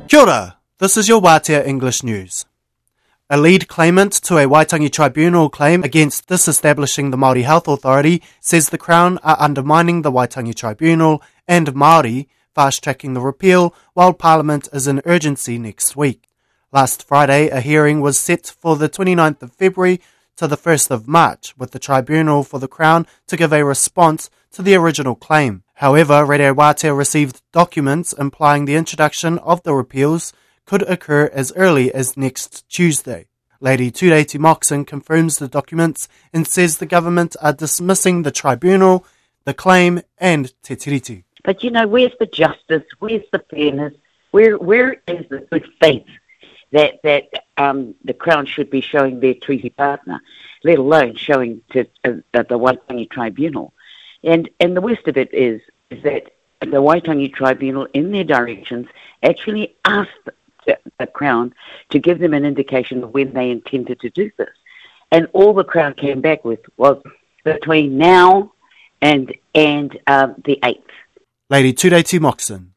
Kia ora, this is your Wātea English News. A lead claimant to a Waitangi Tribunal claim against disestablishing the Māori Health Authority says the Crown are undermining the Waitangi Tribunal and Māori, fast-tracking the repeal while Parliament is in urgency next week. Last Friday, a hearing was set for the 29th of February to the 1st of March, with the Tribunal for the Crown to give a response to the original claim. However, Radio Wātea received documents implying the introduction of the repeals could occur as early as next Tuesday. Lady Tureti Moxon confirms the documents and says the government are dismissing the tribunal, the claim and te tiriti. But where's the justice? Where's the fairness? Where is the good faith that the Crown should be showing their treaty partner, let alone showing to the Waitangi Tribunal? And the worst of it is that the Waitangi Tribunal, in their directions, actually asked the Crown to give them an indication of when they intended to do this. And all the Crown came back with was between now and the 8th. Lady Tureti Moxon.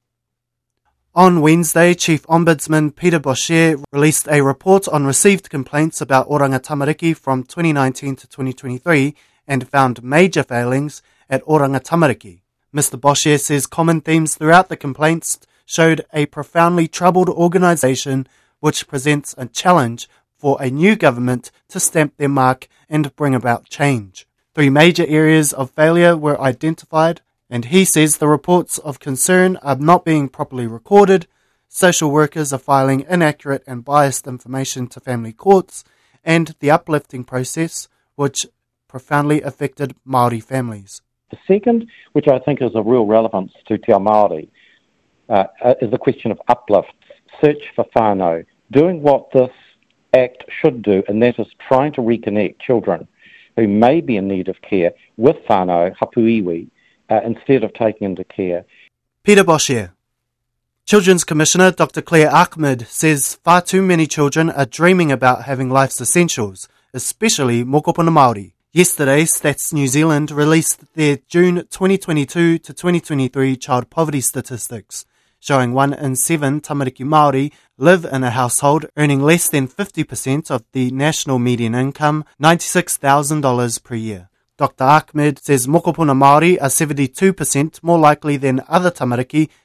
On Wednesday, Chief Ombudsman Peter Boshier released a report on received complaints about Oranga Tamariki from 2019 to 2023 and found major failings at Oranga Tamariki. Mr. Boshier says common themes throughout the complaints showed a profoundly troubled organisation which presents a challenge for a new government to stamp their mark and bring about change. 3 major areas of failure were identified, and he says the reports of concern are not being properly recorded, social workers are filing inaccurate and biased information to family courts, and the uplifting process, which profoundly affected Māori families. The second, which I think is of real relevance to Te Ao Māori, is the question of uplifts, search for whānau, doing what this Act should do, and that is trying to reconnect children who may be in need of care with whānau, hapuiwi, instead of taking into care. Peter Boshier. Children's Commissioner Dr. Claire Ahmed says far too many children are dreaming about having life's essentials, especially mokopuna Māori. Yesterday, Stats New Zealand released their June 2022 to 2023 child poverty statistics, showing 1 in 7 tamariki Māori live in a household earning less than 50% of the national median income, $96,000 per year. Dr. Ahmed says mokopuna Māori are 72% more likely than other tamariki